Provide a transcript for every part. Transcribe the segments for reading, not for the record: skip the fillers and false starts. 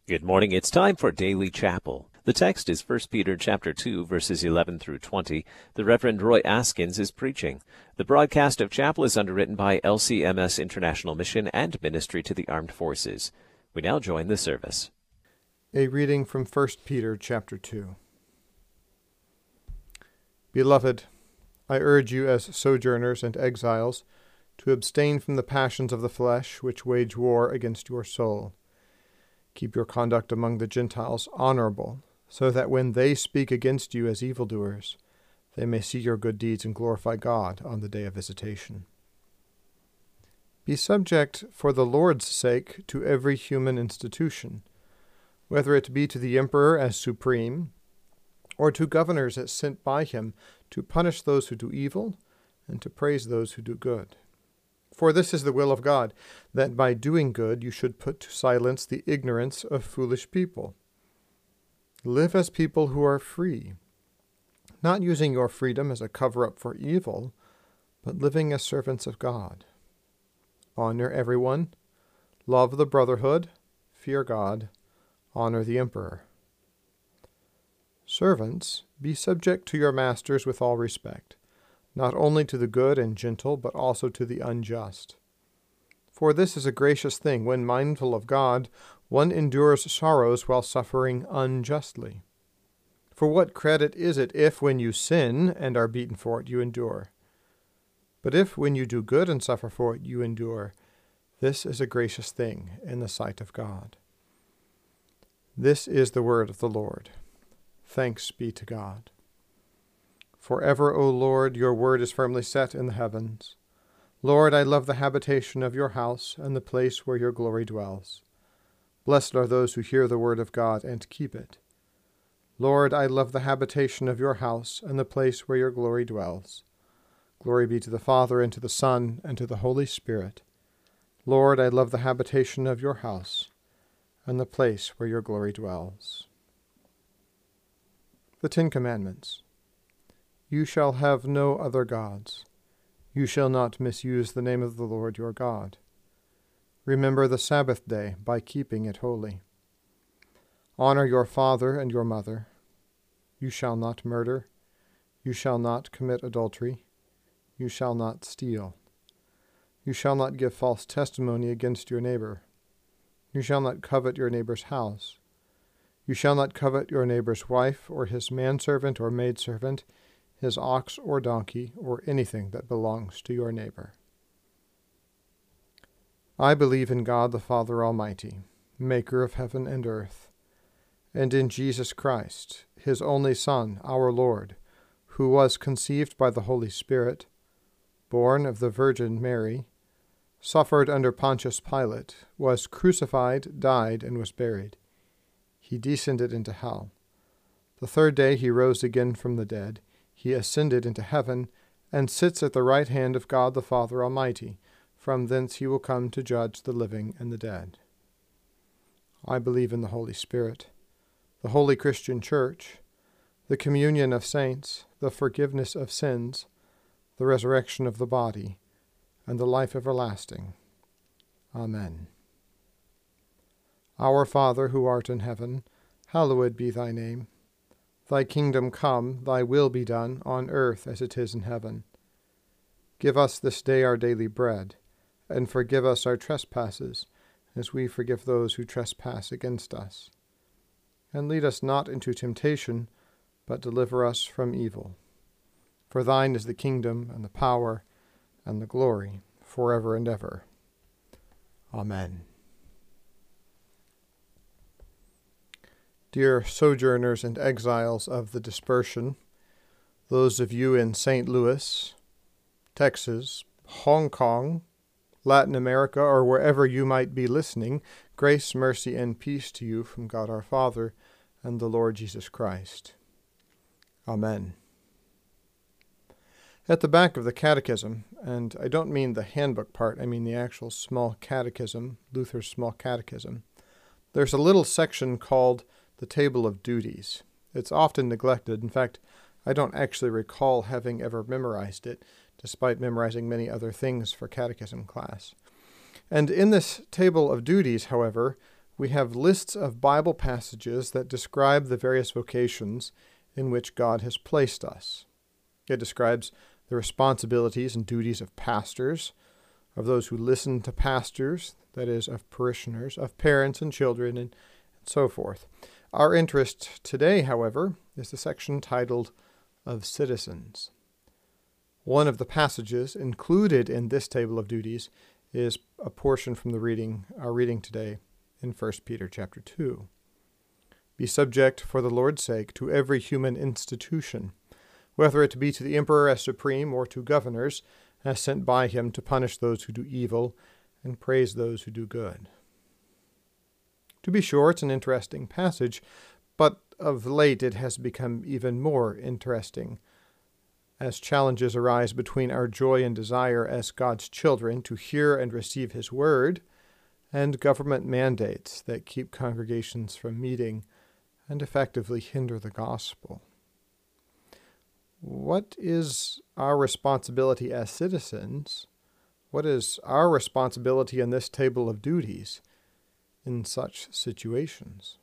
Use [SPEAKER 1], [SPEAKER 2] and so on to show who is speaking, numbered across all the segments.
[SPEAKER 1] Good morning. It's time for Daily Chapel. The text is 1 Peter chapter 2, verses 11 through 20. The Reverend Roy Askins is preaching. The broadcast of chapel is underwritten by LCMS International Mission and Ministry to the Armed Forces. We now join the service.
[SPEAKER 2] A reading from 1 Peter chapter 2. Beloved, I urge you as sojourners and exiles to abstain from the passions of the flesh which wage war against your soul. Keep your conduct among the Gentiles honorable, so that when they speak against you as evildoers, they may see your good deeds and glorify God on the day of visitation. Be subject for the Lord's sake to every human institution, whether it be to the emperor as supreme, or to governors as sent by him to punish those who do evil and to praise those who do good. For this is the will of God, that by doing good you should put to silence the ignorance of foolish people. Live as people who are free, not using your freedom as a cover-up for evil, but living as servants of God. Honor everyone, love the brotherhood, fear God, honor the emperor. Servants, be subject to your masters with all respect, not only to the good and gentle, but also to the unjust. For this is a gracious thing, when mindful of God, one endures sorrows while suffering unjustly. For what credit is it if, when you sin and are beaten for it, you endure? But if, when you do good and suffer for it, you endure, this is a gracious thing in the sight of God. This is the word of the Lord. Thanks be to God. Forever, O Lord, your word is firmly set in the heavens. Lord, I love the habitation of your house and the place where your glory dwells. Blessed are those who hear the word of God and keep it. Lord, I love the habitation of your house and the place where your glory dwells. Glory be to the Father, and to the Son, and to the Holy Spirit. Lord, I love the habitation of your house and the place where your glory dwells. The Ten Commandments. You shall have no other gods. You shall not misuse the name of the Lord your God. Remember the Sabbath day by keeping it holy. Honor your father and your mother. You shall not murder. You shall not commit adultery. You shall not steal. You shall not give false testimony against your neighbor. You shall not covet your neighbor's house. You shall not covet your neighbor's wife, or his manservant or maidservant, his ox or donkey, or anything that belongs to your neighbor. I believe in God the Father Almighty, maker of heaven and earth, and in Jesus Christ, his only Son, our Lord, who was conceived by the Holy Spirit, born of the Virgin Mary, suffered under Pontius Pilate, was crucified, died, and was buried. He descended into hell. The third day he rose again from the dead. He ascended into heaven, and sits at the right hand of God the Father Almighty. From thence he will come to judge the living and the dead. I believe in the Holy Spirit, the holy Christian Church, the communion of saints, the forgiveness of sins, the resurrection of the body, and the life everlasting. Amen. Our Father, who art in heaven, hallowed be thy name. Thy kingdom come, thy will be done, on earth as it is in heaven. Give us this day our daily bread, and forgive us our trespasses, as we forgive those who trespass against us. And lead us not into temptation, but deliver us from evil. For thine is the kingdom, and the power, and the glory, forever and ever. Amen. Dear sojourners and exiles of the dispersion, those of you in St. Louis, Texas, Hong Kong, Latin America, or wherever you might be listening, grace, mercy, and peace to you from God our Father and the Lord Jesus Christ. Amen. At the back of the Catechism, and I don't mean the handbook part, I mean the actual small catechism, Luther's small catechism, there's a little section called the Table of Duties. It's often neglected. In fact, I don't actually recall having ever memorized it, despite memorizing many other things for catechism class. And in this table of duties, however, we have lists of Bible passages that describe the various vocations in which God has placed us. It describes the responsibilities and duties of pastors, of those who listen to pastors, that is, of parishioners, of parents and children, and so forth. Our interest today, however, is the section titled of citizens. One of the passages included in this table of duties is a portion from our reading today in 1 Peter chapter 2. Be subject for the Lord's sake to every human institution, whether it be to the emperor as supreme or to governors as sent by him to punish those who do evil and praise those who do good. To be sure, it's an interesting passage, but of late it has become even more interesting as challenges arise between our joy and desire as God's children to hear and receive his word and government mandates that keep congregations from meeting and effectively hinder the gospel. What is our responsibility as citizens? What is our responsibility in this table of duties in such situations?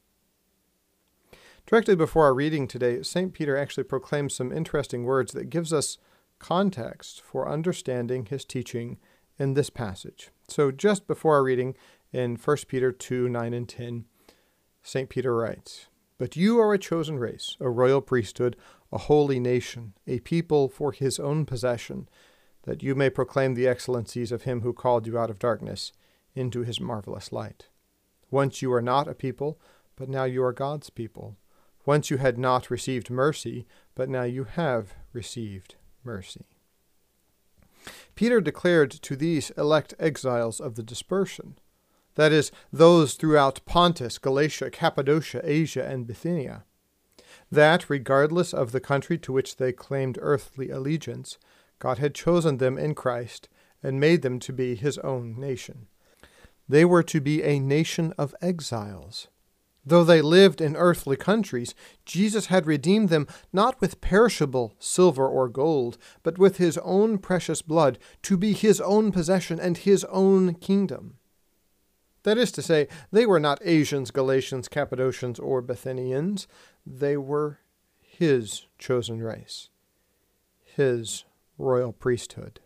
[SPEAKER 2] Directly before our reading today, St. Peter actually proclaims some interesting words that gives us context for understanding his teaching in this passage. So just before our reading in 1 Peter 2, 9 and 10, St. Peter writes, "But you are a chosen race, a royal priesthood, a holy nation, a people for his own possession, that you may proclaim the excellencies of him who called you out of darkness into his marvelous light. Once you were not a people, but now you are God's people. Once you had not received mercy, but now you have received mercy." Peter declared to these elect exiles of the dispersion, that is, those throughout Pontus, Galatia, Cappadocia, Asia, and Bithynia, that, regardless of the country to which they claimed earthly allegiance, God had chosen them in Christ and made them to be his own nation. They were to be a nation of exiles. Though they lived in earthly countries, Jesus had redeemed them not with perishable silver or gold, but with his own precious blood, to be his own possession and his own kingdom. That is to say, they were not Asians, Galatians, Cappadocians, or Bithynians. They were his chosen race, his royal priesthood.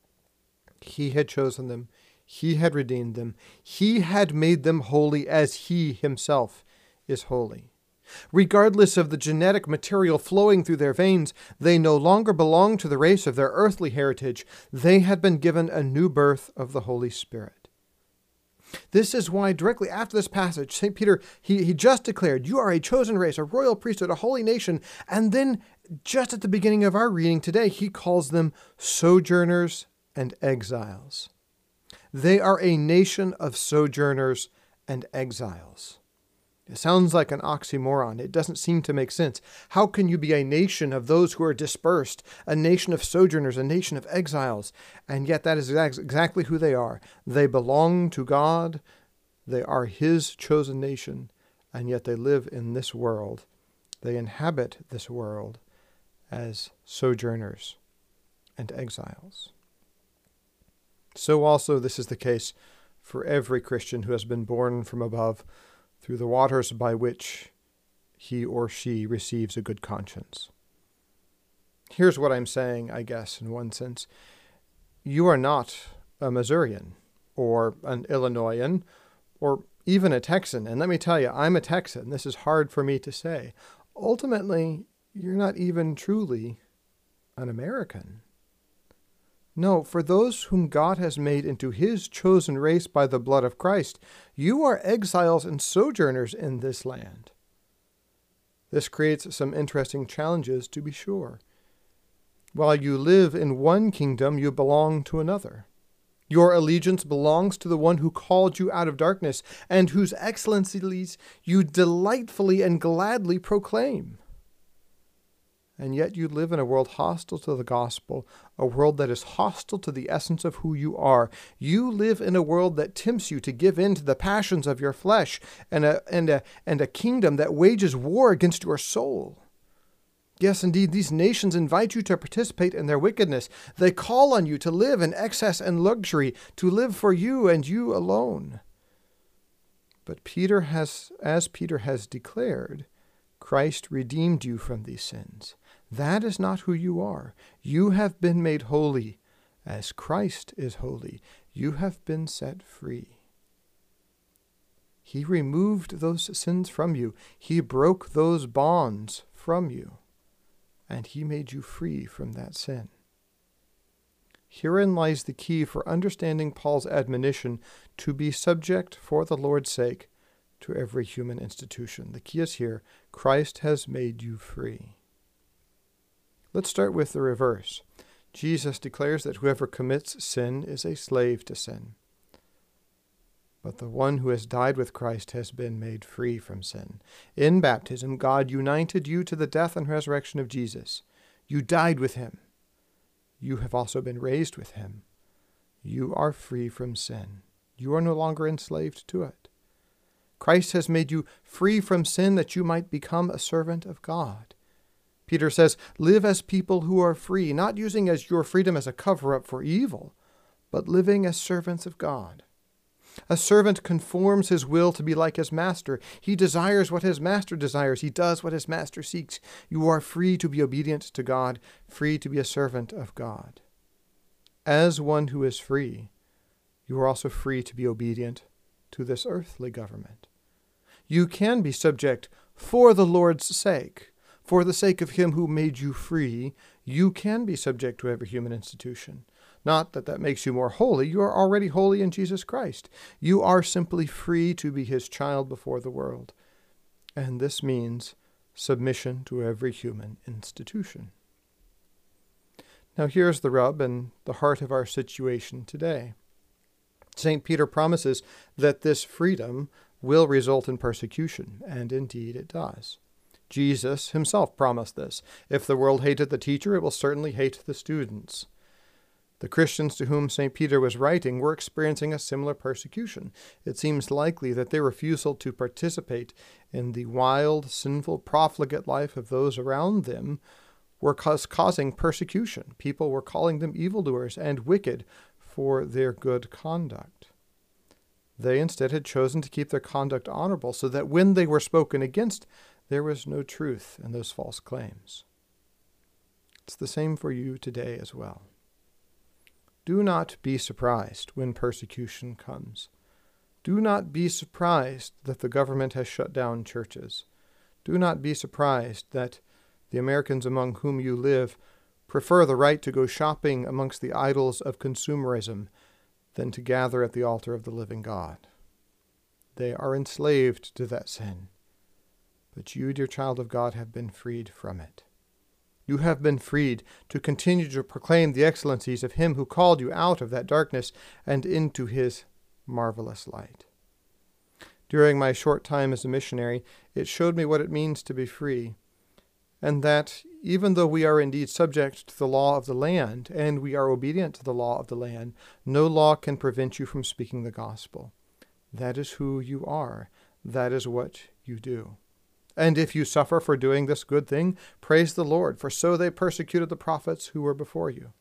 [SPEAKER 2] He had chosen them. He had redeemed them. He had made them holy as he himself is holy. Regardless of the genetic material flowing through their veins, they no longer belonged to the race of their earthly heritage. They had been given a new birth of the Holy Spirit. This is why directly after this passage, St. Peter, he just declared, you are a chosen race, a royal priesthood, a holy nation. And then just at the beginning of our reading today, he calls them sojourners and exiles. They are a nation of sojourners and exiles. It sounds like an oxymoron. It doesn't seem to make sense. How can you be a nation of those who are dispersed, a nation of sojourners, a nation of exiles? And yet that is exactly who they are. They belong to God. They are his chosen nation, and yet they live in this world. They inhabit this world as sojourners and exiles. So also this is the case for every Christian who has been born from above through the waters by which he or she receives a good conscience. Here's what I'm saying, I guess, in one sense. You are not a Missourian or an Illinoisan or even a Texan. And let me tell you, I'm a Texan. This is hard for me to say. Ultimately, you're not even truly an American. No, for those whom God has made into his chosen race by the blood of Christ, you are exiles and sojourners in this land. This creates some interesting challenges, to be sure. While you live in one kingdom, you belong to another. Your allegiance belongs to the one who called you out of darkness and whose excellencies you delightfully and gladly proclaim. And yet you live in a world hostile to the gospel, a world that is hostile to the essence of who you are. You live in a world that tempts you to give in to the passions of your flesh and a kingdom that wages war against your soul. Yes, indeed, these nations invite you to participate in their wickedness. They call on you to live in excess and luxury, to live for you and you alone. But as Peter has declared, Christ redeemed you from these sins. That is not who you are. You have been made holy as Christ is holy. You have been set free. He removed those sins from you. He broke those bonds from you, and he made you free from that sin. Herein lies the key for understanding Paul's admonition to be subject for the Lord's sake to every human institution. The key is here: Christ has made you free. Let's start with the reverse. Jesus declares that whoever commits sin is a slave to sin. But the one who has died with Christ has been made free from sin. In baptism, God united you to the death and resurrection of Jesus. You died with him. You have also been raised with him. You are free from sin. You are no longer enslaved to it. Christ has made you free from sin that you might become a servant of God. Peter says, live as people who are free, not using your freedom as a cover-up for evil, but living as servants of God. A servant conforms his will to be like his master. He desires what his master desires. He does what his master seeks. You are free to be obedient to God, free to be a servant of God. As one who is free, you are also free to be obedient to this earthly government. You can be subject for the Lord's sake. For the sake of him who made you free, you can be subject to every human institution. Not that that makes you more holy. You are already holy in Jesus Christ. You are simply free to be his child before the world. And this means submission to every human institution. Now here's the rub and the heart of our situation today. St. Peter promises that this freedom will result in persecution, and indeed it does. Jesus himself promised this. If the world hated the teacher, it will certainly hate the students. The Christians to whom St. Peter was writing were experiencing a similar persecution. It seems likely that their refusal to participate in the wild, sinful, profligate life of those around them were causing persecution. People were calling them evildoers and wicked for their good conduct. They instead had chosen to keep their conduct honorable, so that when they were spoken against, there was no truth in those false claims. It's the same for you today as well. Do not be surprised when persecution comes. Do not be surprised that the government has shut down churches. Do not be surprised that the Americans among whom you live prefer the right to go shopping amongst the idols of consumerism than to gather at the altar of the living God. They are enslaved to that sin. But you, dear child of God, have been freed from it. You have been freed to continue to proclaim the excellencies of him who called you out of that darkness and into his marvelous light. During my short time as a missionary, it showed me what it means to be free, and that even though we are indeed subject to the law of the land, and we are obedient to the law of the land, no law can prevent you from speaking the gospel. That is who you are. That is what you do. And if you suffer for doing this good thing, praise the Lord, for so they persecuted the prophets who were before you.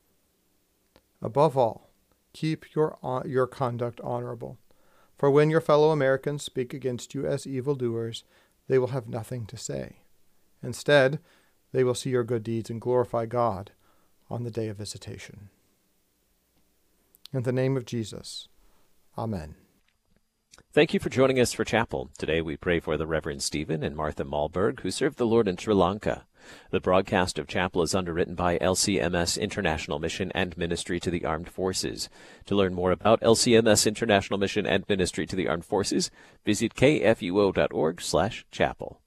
[SPEAKER 2] Above all, keep your conduct honorable, for when your fellow Americans speak against you as evildoers, they will have nothing to say. Instead, they will see your good deeds and glorify God on the day of visitation. In the name of Jesus, Amen.
[SPEAKER 1] Thank you for joining us for Chapel. Today we pray for the Reverend Stephen and Martha Malberg, who served the Lord in Sri Lanka. The broadcast of Chapel is underwritten by LCMS International Mission and Ministry to the Armed Forces. To learn more about LCMS International Mission and Ministry to the Armed Forces, visit kfuo.org/chapel.